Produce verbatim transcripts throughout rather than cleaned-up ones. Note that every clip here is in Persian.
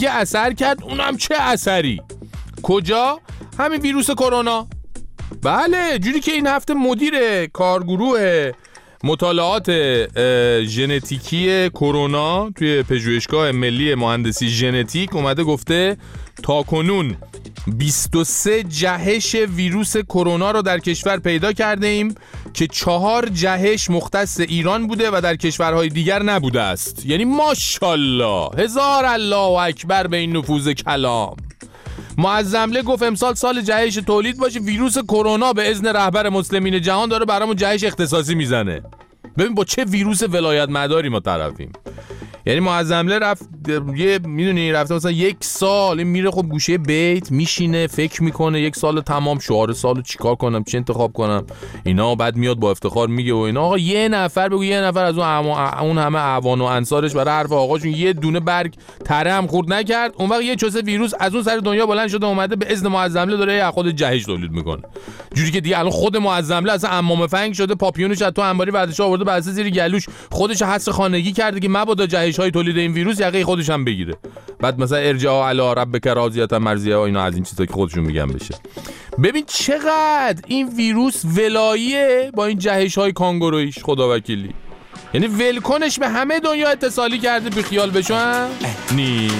یه اثر کرد، اونم چه اثری؟ کجا؟ همین ویروس کرونا. بله، جوری که این هفته مدیر کارگروه مطالعات ژنتیکی کرونا توی پژوهشگاه ملی مهندسی ژنتیک اومده گفته تا کنون بیست و سه جهش ویروس کرونا رو در کشور پیدا کرده ایم که چهار جهش مختص ایران بوده و در کشورهای دیگر نبوده است. یعنی ماشاءالله، هزار الله اکبر به این نفوذ کلام. معظمله گفت امسال سال جهش تولید باشه، ویروس کرونا به اذن رهبر مسلمین جهان داره برامون جهش اختصاصی میزنه. ببین با چه ویروس ولایت مداری ما طرفیم. یعنی معظمله رفت یه میدونی رفته مثلا یک سال این میره خب گوشه بیت میشینه فکر میکنه یک سال تمام شعار سالو چیکار کنم چه انتخاب کنم اینا، بعد میاد با افتخار میگه و اینا آقا یه نفر بگو یه نفر از اون اون همه اعوان و انصارش برای حرف آقاشون یه دونه برگ تره هم خورد نکرد، اون وقت یه چوسه ویروس از اون سر دنیا بلند شده اومده به اذن معظمله داره از خود جهش تولید میکنه. جوری که دیگه الان خود معظمله اصلا عمامه فنگ شده، پاپیونش از تو انباری بعدش آورده بسته زیر گلوش، خودش حس خانگی کرده که مبادا جهش های تولید این ویروس یقه خودش هم بگیره. بعد مثلا ارجاء الی ربک راضیه مرضیه و اینا از این چیزا که خودشون میگن بشه. ببین چقدر این ویروس ولاییه با این جهش های کانگورویش، خدا وکیلی. یعنی ولکنش به همه دنیا اتصالی کرده بی خیال بشن نیست.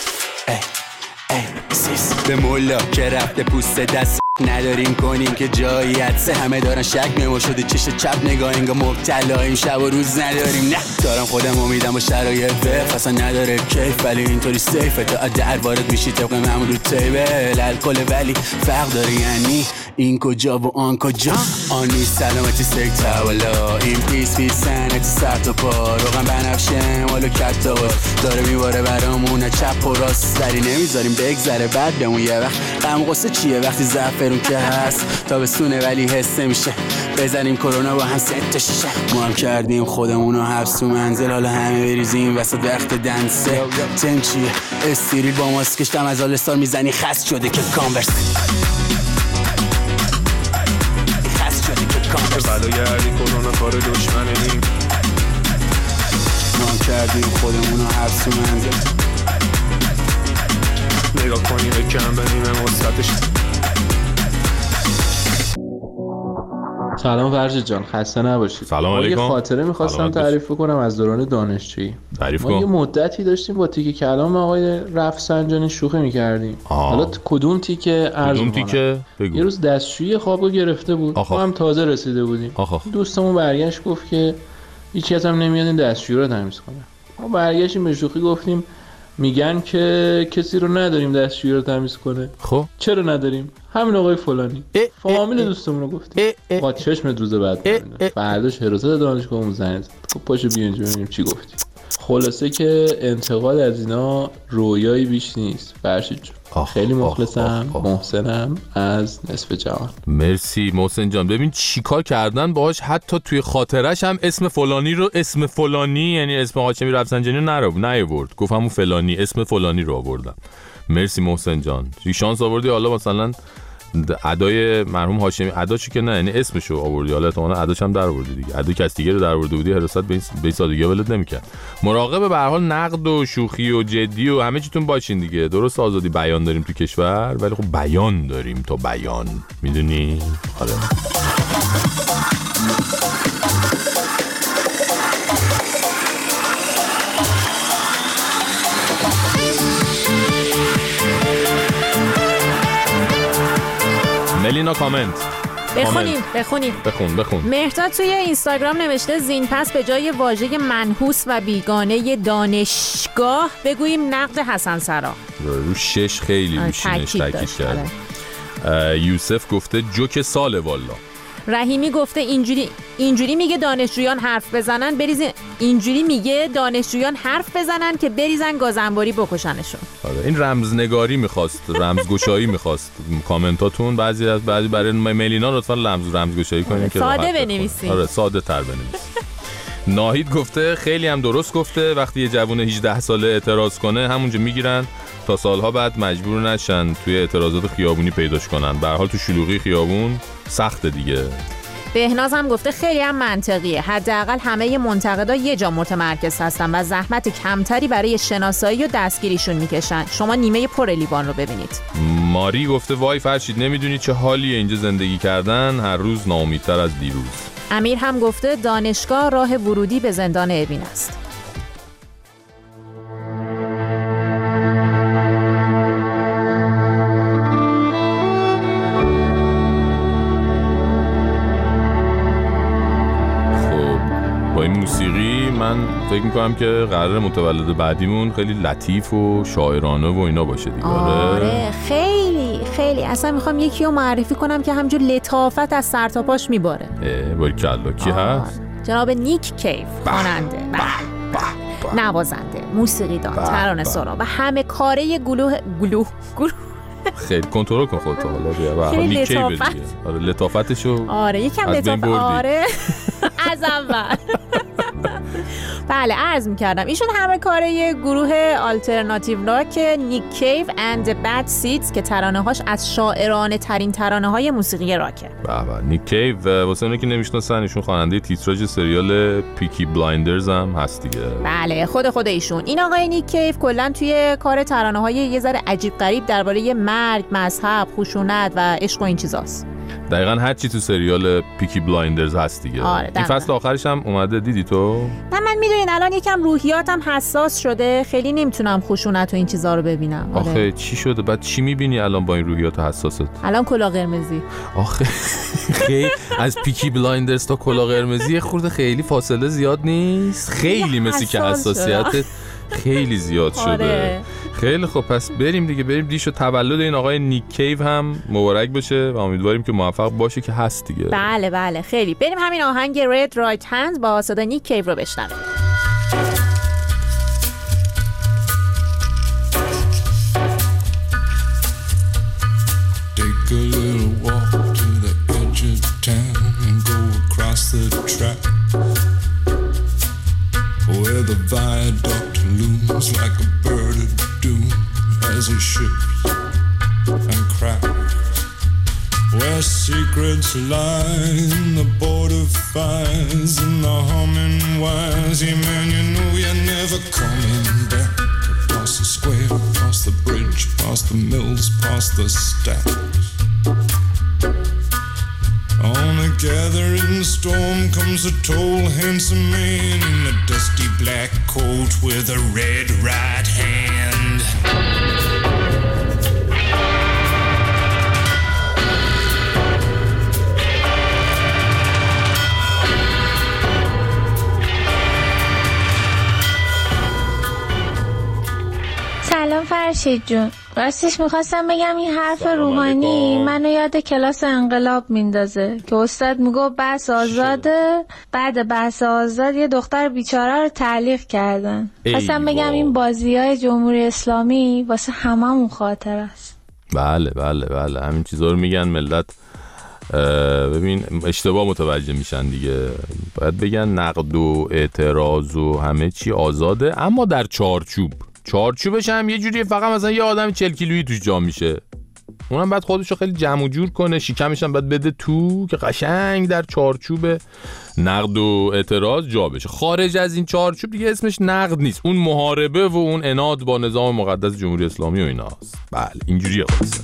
به مولا که رفته پوست دست نداریم کنیم که جایی حدسه، همه دارن شک میمو شده چش چپ نگاه انگا مبتلاییم، شب و روز نداریم. نه دارم خودم امیدم با شرایط وقت اصلا نداره کیف، ولی اینطوری سیفه تا در وارد میشی طبق معمول رو تیبل الکل، ولی فرق داره یعنی این کجا و آن کجا. آن نیست سلامتی سکتا والا، این پیس پیس سنتی سر تا پا روغن بنفشه مالو کتا داره میباره برامونه چپ و راست، سری نمیذاریم بگذره بعد بمون یه وقت غم غصه چیه وقتی زعفرون که هست تابستونه ولی حس نمیشه، بزنیم کرونا با هم ست تا شیشه. ما هم کردیم خودمونو حبس تو منزل، حالا همه بریزیم وسط وقت دنسه. تم چیه استریل با ماسکش دم از آلستار میزنی خست شده که کانورس بلا گردی کرونا کار دشمنیم، ما کردیم خودمونو حبس تو منزل، نگاه کنیم به کم بریم مستطش. سلام ورژ جان، خسته نباشید. سلام علیکم. یه خاطره میخواستم تعریف کنم از دوران دانشجویی. تعریف کن. ما یه مدتی داشتیم با تیکه کلام آقای رفسنجانی شوخی میکردیم. حالا کدوم تیکه عرض کدوم تیکه بگو. یه روز دستشویی خوابو گرفته بود، ما هم تازه رسیده بودیم. آخ. دوستمون برگشت گفت که هیچ کس هم نمیاد این دستشویی رو تمیز کنه. ما برگشتیم به شوخی گفتیم میگن که کسی رو نداریم دستشویی رو تمیز کنه. خب چرا نداریم؟ همین آقای فلانی. فامیل دوستمون رو گفتیم. با چشمت روز بعد فرداش حراست دانشگاهمون زنگ زد. خب پاشو بیا اینجا ببینیم چی گفتی. خلاصه که انتقاد از اینا رویایی بیش نیست. فرشید جون خیلی مخلصم، محسنم از نصف جهان. مرسی محسن جان. ببین چیکار کردن باهاش، حتی توی خاطرش هم اسم فلانی رو اسم فلانی یعنی اسم هاشمی رفسنجانی رو نیاورد، گفت همون فلانی اسم فلانی رو آوردم. مرسی محسن جان، شانس آوردی. حالا مثلا ادای مرحوم هاشمی اداشو که نه یعنی اسمشو آوردی، حالا تو اون اداش هم در آوردی دیگه. ادای کس دیگه رو در آورده بودی حراست به این سادگی ولت نمیکرد. مراقب به هر حال نقد و شوخی و جدی و همه چیتون باشین دیگه. درست آزادی بیان داریم تو کشور ولی خب بیان داریم تا بیان، میدونی؟ آره. ملینا کامنت بخونیم بخونیم بخون بخون مهرداد توی اینستاگرام نوشته زین پس به جای واژه منحوس و بیگانه دانشگاه بگوییم نقد حسن سرا. رو شش خیلی روشینش تاکید کرد. یوسف گفته جوک سال والا. رحیمی گفته اینجوری اینجوری میگه دانشجویان حرف بزنن بریزن اینجوری میگه دانشجویان حرف بزنن که بریزن گازنباری بکشنشون. آره این رمزنگاری میخواست، رمزگشایی میخواست کامنتاتون. بعضی از بعضی برای ملینا لطفا رمز رمزگشایی کنین که ساده بنویسین. آره ساده تر بنویسین. ناهید گفته خیلی هم درست گفته، وقتی یه جوون هجده ساله اعتراض کنه همونجا میگیرن تا سالها بعد مجبور نشن توی اعتراضات خیابونی پیداش کنن. به هر حال تو شلوغی خیابون سخته دیگه. بهناز هم گفته خیلی هم منطقیه، حداقل همه منتقدا یه جا متمرکز هستن و زحمت کمتری برای شناسایی و دستگیریشون میکشن. شما نیمه پر لیوان رو ببینید. ماری گفته وای فرشید نمیدونی چه حالیه اینجا زندگی کردن، هر روز ناامیدتر از دیروز. امیر هم گفته دانشگاه راه ورودی به زندان اوین است. موسیقی من فکر میکنم که قرار متولد بعدیمون خیلی لطیف و شاعرانه و اینا باشه دیگه. آره خیلی خیلی اصلا میخوام یکی رو معرفی کنم که همجور لطافت از سر تا پاش میباره. باریکلا. کی هست؟ جناب نیک کیو، خواننده، نوازنده، موسیقیدان، ترانه‌سرا و همه کاره گلوه گلوه گلوه خیلی کنترل کن خودت حالا بیا. خیلی لطافت. آره لطافتشو. آره یکم لطافت. آره از اول. بله عرض میکردم ایشون همه کاره یه گروه آلترناتیو راک نیک کیو اند بد سیدز که ترانه هاش از شاعرانه ترین ترانه های موسیقی راکه. بله نیک کیو واسه اونایی که نمیشناسن ایشون خواننده تیتراژ سریال پیکی بلایندرز هم هست دیگه. بله خود خود ایشون. این آقای نیک کیو کلا توی کار ترانه های یه ذره عجیب غریب درباره مرگ، مذهب، خشونت و عشق و این چیزاست. دقیقاً هر چی تو سریال پیکی بلایندرز هست دیگه. آره این فصل آخرش هم اومده دیدی تو؟ نه من میدونین الان یکم روحیاتم حساس شده، خیلی نمیتونم خشونت و این چیزا رو ببینم. آره. آخه چی شده؟ بعد چی میبینی الان با این روحیات حساست؟ الان کلاه قرمزی. آخه خیلی از پیکی بلایندرز تا کلاه قرمزی خورده خیلی فاصله زیاد نیست. خیلی مثل که حساسیتت خیلی زیاد شده. آره. خیلی خب پس بریم دیگه، بریم دیشو تولد این آقای نیک کیو هم مبارک باشه و امیدواریم که موفق باشه که هست دیگه. بله بله خیلی. بریم همین آهنگ رید رایت هند با صدای نیک کیو رو بشنویم. Take a little walk to the edge of town and go across the track where the viaduct looms like a bird of doom as it ships and cracks, where secrets lie in the border fires and the humming wires. Yeah man, you know you're never coming back. Across the square, across the bridge, past the mills, past the stacks. On a gathering storm comes a tall, handsome man in a dusty black coat with a red right hand. سلام فرشید جون. راستش میخواستم بگم این حرف روحانی منو یاد کلاس انقلاب میندازه که استاد میگو بحث آزاده، بعد بحث آزاد یه دختر بیچاره رو تعلیق کردن. خواستم بگم این بازی‌های جمهوری اسلامی واسه هممون خاطر است. بله بله بله همین چیزا رو میگن ملت. ببین اشتباه متوجه میشن دیگه. باید بگن نقد و اعتراض و همه چی آزاده اما در چارچوب. چارچوبش هم یه جوریه فقط مثلا یه آدم چهل کیلویی توش جا میشه، اونم بعد خودشو خیلی جمع و جور کنه، شکمش هم بعد بده تو که قشنگ در چارچوب نقد و اعتراض جا بشه. خارج از این چارچوب دیگه اسمش نقد نیست، اون محاربه و اون اناد با نظام مقدس جمهوری اسلامی و ایناست. بله اینجوریه خلاصه.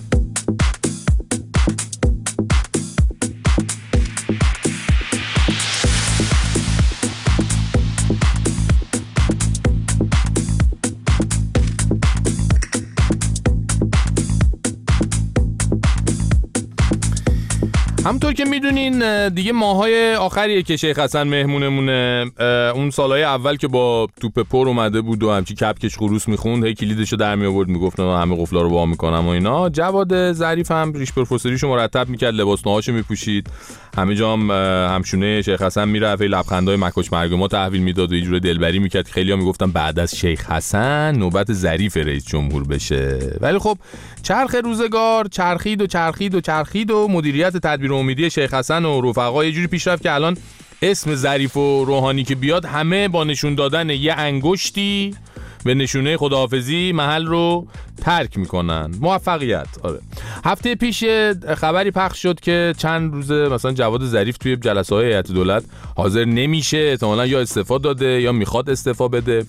همونطور که میدونین دیگه ماهای آخریه که شیخ حسن مهمونمونه. اون سالهای اول که با توپ پر اومده بود و همچی کپکش خروس میخوند، هی کلیدشو در می آورد میگفت همه قفلا رو وا میکنم و اینا. جواد ظریف هم ریش پروفسوریشو مرتب میکرد، لباسنهاشو میپوشید، همه جام همشونه شیخ حسن میرفت، لبخندای مکش مرگما تحویل میداد و یه جوری دلبری میکرد. خیلی‌ها میگفتن بعد از شیخ حسن نوبت ظریف رئیس جمهور بشه. ولی خب چرخ روزگار چرخید و چرخید و چرخید و مدیریت تدبیر امیدی شیخ حسن و رفقا یه جوری پیش رفت که الان اسم ظریف و روحانی که بیاد همه با نشون دادن یه انگشتی به نشونه خداحافظی محل رو ترک میکنن. موفقیت. آره. هفته پیش خبری پخش شد که چند روزه مثلا جواد ظریف توی جلسه های هیئت دولت حاضر نمیشه، احتمالاً یا استعفا داده یا میخواد استعفا بده.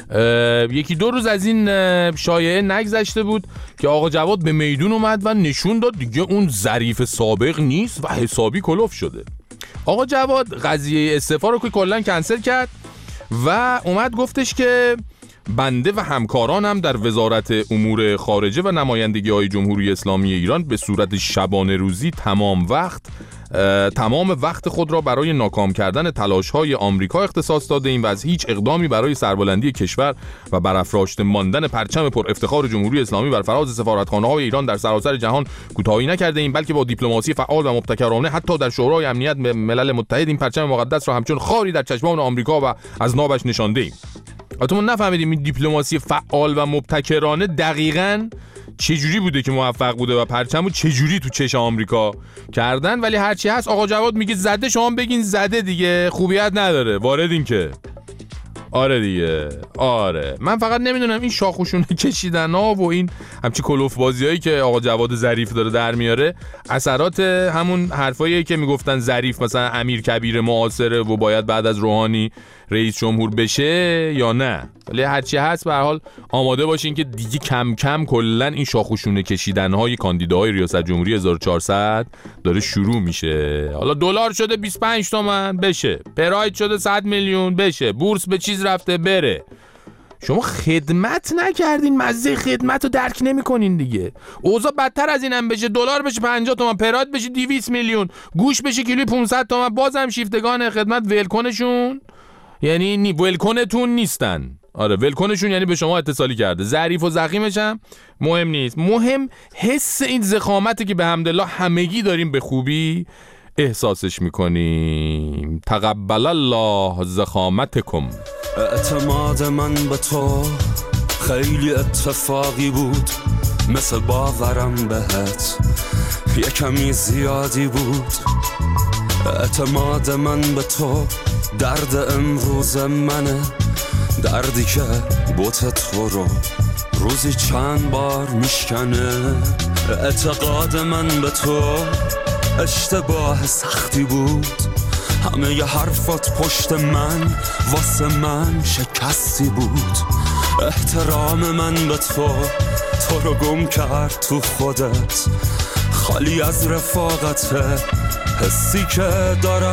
یکی دو روز از این شایعه نگذشته بود که آقا جواد به میدون اومد و نشون داد دیگه اون ظریف سابق نیست و حسابی کلوف شده. آقا جواد قضیه استعفا رو که کلا کنسل کرد و اومد گفتش که بنده و همکارانم در وزارت امور خارجه و نمایندگی‌های جمهوری اسلامی ایران به صورت شبانه روزی تمام وقت تمام وقت خود را برای ناکام کردن تلاش‌های آمریکا اختصاص داده ایم و از هیچ اقدامی برای سربلندی کشور و برافراشته ماندن پرچم پر افتخار جمهوری اسلامی بر فراز سفارتخانه‌های ایران در سراسر جهان کوتاهی نکرده ایم، بلکه با دیپلماسی فعال و مبتکرانه حتی در شورای امنیت ملل متحد این پرچم مقدس را همچون خاری در چشمان آمریکا و از نابش نشانده ایم. البته نفهمیدیم این دیپلماسی فعال و مبتکرانه دقیقاً چجوری بوده که موفق بوده و پرچمو چجوری تو چش آمریکا کردن، ولی هرچی هست آقا جواد میگه زده، شما بگین زده دیگه، خوبیت نداره، واردین که. آره دیگه، آره. من فقط نمیدونم این شاخوشونه کشیدن ها و این همچی کلوف بازی هایی که آقا جواد ظریف داره در میاره اثرات همون حرفایی که میگفتن ظریف مثلا امیر کبیر معاصره و باید بعد از روحانی رئیس جمهور بشه یا نه. ولی هرچی هست به هر حال آماده باشین که دیگه کم کم کلا این شاخوشونه کشیدن های کاندیداهای ریاست جمهوری هزار و چهارصد داره شروع میشه. حالا دلار شده بیست و پنج تومن بشه، پراید شده صد میلیون بشه، بورس به چیز رفته بره. شما خدمت نکردین، مزه خدمت رو درک نمی کنین دیگه. اوضاع بدتر از اینم بشه، دلار بشه پنجاه تومن، پراید بشه دویست میلیون، گوش بشه کیلوی پانصد تومن، بازم شیفتگان خدمت ولکنشون یعنی نی ولکنتون نیستن. آره ولکنشون یعنی به شما اتصالی کرده. ظریف و زخیمش هم مهم نیست، مهم حس این زخامتی که به حمدالله همگی داریم به خوبی احساسش میکنیم. تقبل الله زخامتکم. اعتماد من به تو خیلی اتفاقی بود، مثل باورم بهت یه کمی زیادی بود. اعتماد من به تو درد امروز منه، دردی که بوت تو رو روزی چند بار میشکنه. اعتقاد من به تو اشتباه سختی بود، همه ی حرفات پشت من واسه من شکستی بود. احترام من به تو تو رو گم کرد تو خودت، خالی از رفاقته حسی که دارم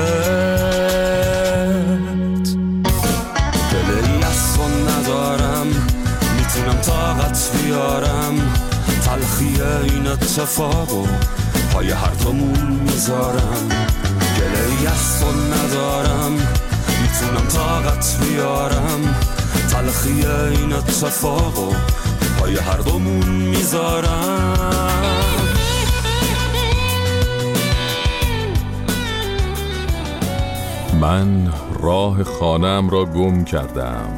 بهت. دلی از تو ندارم، میتونم طاقت بیارم، تلخی این اتفاقو پای هر دومون میذارم. گله‌ای از تو ندارم، میتونم طاقت بیارم، تلخی این اتفاقو پای هر دومون میذارم. من راه خانه‌ام را گم کردم،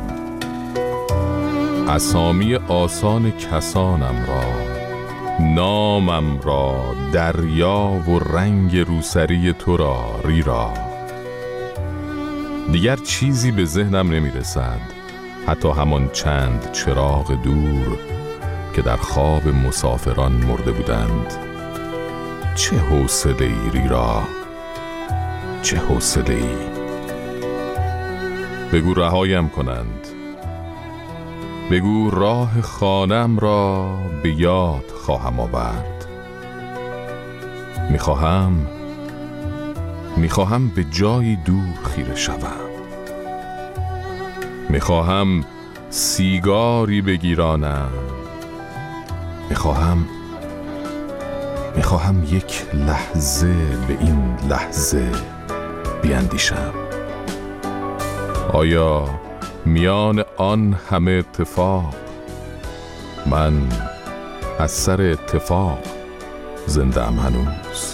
اسامی آسان کسانم را، نامم را، دریا و رنگ روسری تو را ریرا. دیگر چیزی به ذهنم نمی رسد، حتی همان چند چراغ دور که در خواب مسافران مرده بودند. چه حوصله‌ای ریرا، چه حوصله‌ای. بگو رهایم کنند، بگو راه خانم را به یاد خواهم آورد. میخواهم میخواهم به جایی دور خیره شوم، میخواهم سیگاری بگیرانم، میخواهم میخواهم یک لحظه به این لحظه بیاندیشم. آیا میان آن همه اتفاق من از سر اتفاق زنده ام هنوز؟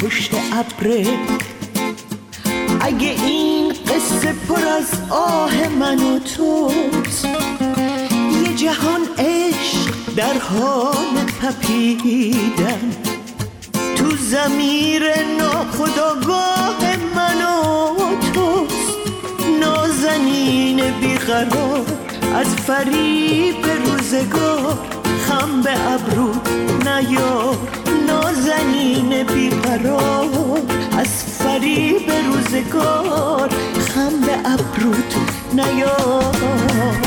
پشت ابره. اگه این قصه پر از آه من و توست، یه جهان عشق در حال تپیدن تو ضمیر ناخودآگاه من و توست. نازنین بیقرار از فریب روزگار، خم به ابرو نیار. نازنین بیقرار از فریب روزگار، خم به ابروت نیار.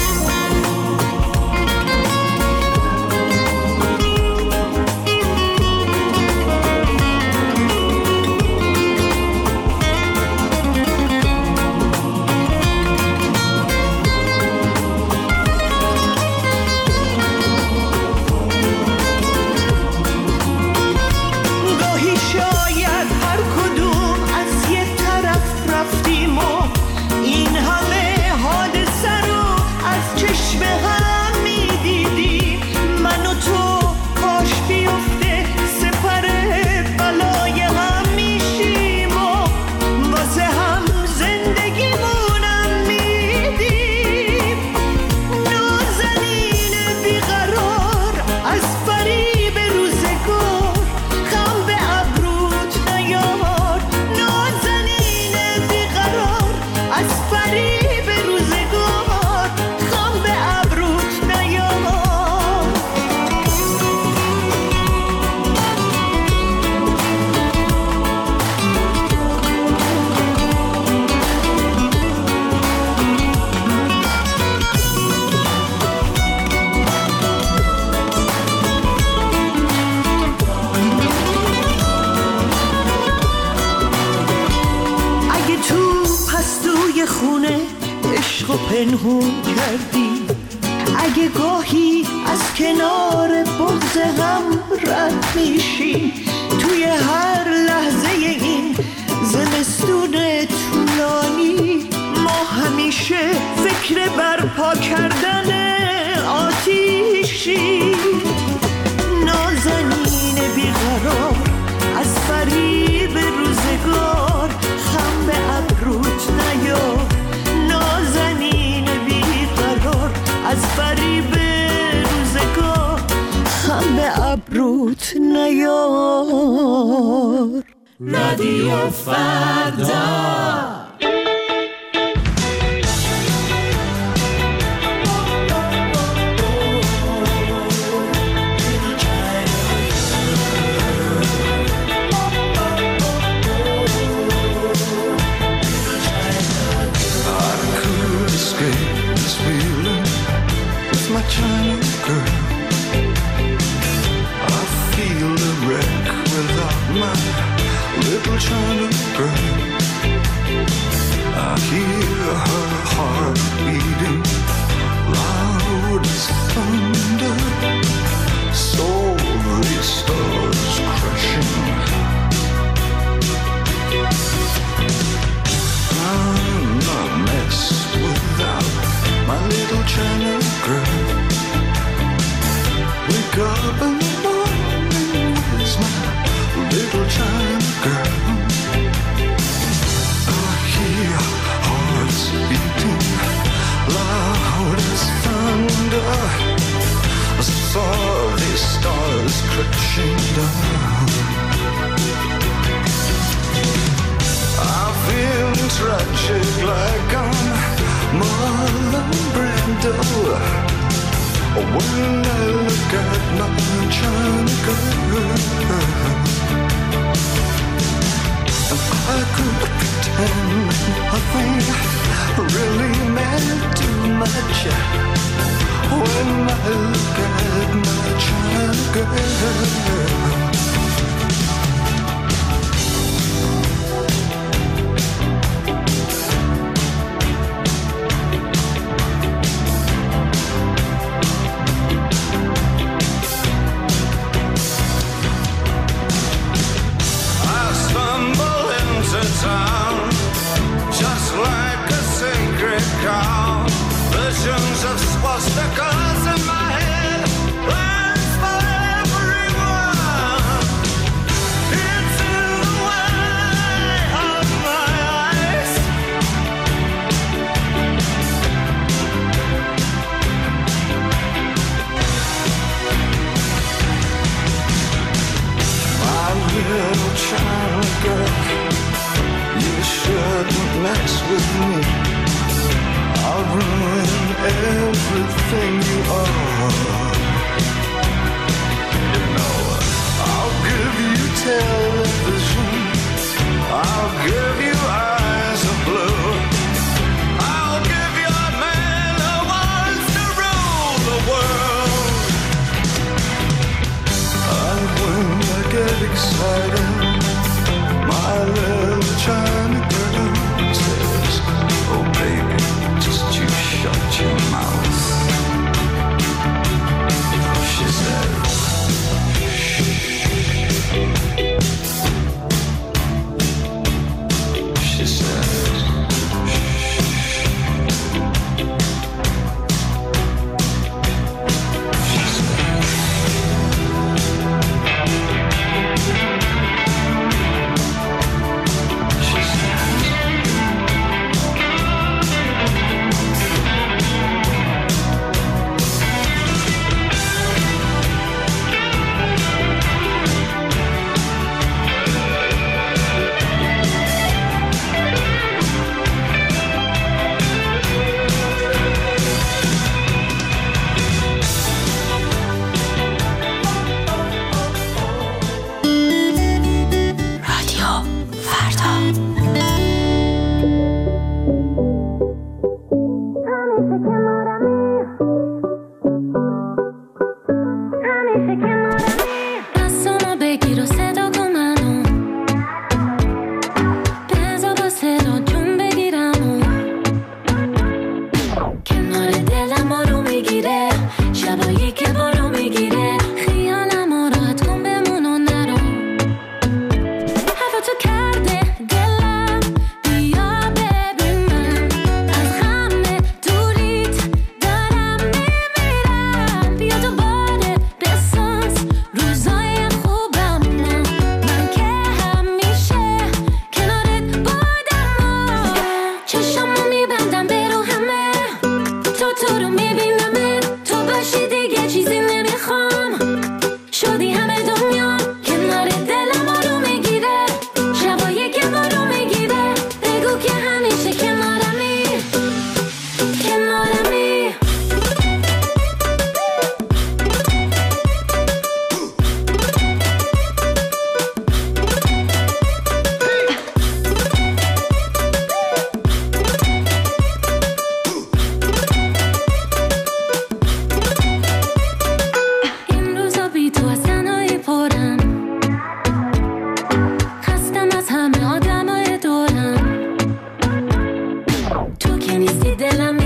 پنهون کردی، اگه گاهی از کنار بغض هم رد میشی، توی هر لحظه این زمستون طولانی ما همیشه فکر برپا کردن آتیشی. نازنین بیقرار از فریب روزگار، خم به ابروت نیار. نازنین بیقرار از فریب روزگار، خم به ابروت نیار. رادیو فردا. My China girl, I feel a wreck without my little China girl. I hear her heart beating loud as thunder, so the stars crashing. I'm not messed without my little China girl. Wake up in the morning, where's my little China girl? I hear hearts beating loud as thunder, I saw the stars crashing down. I feel tragic like I'm Marlon Brando when I look at my China girl. I could pretend nothing really meant too much when I look at my China girl. Just like a sacred cow, visions of swastikas in my head, plans for everyone. It's in everything you are. You know, I'll give you television, I'll give you eyes of blue, I'll give you a man who wants to rule the world. And when I get excited, my little China girl says, oh baby, just you shut your mouth. She says, she says,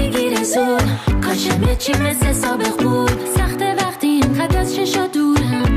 چی مثل سابق بود سخته وقتی اینقدر از چشا دورم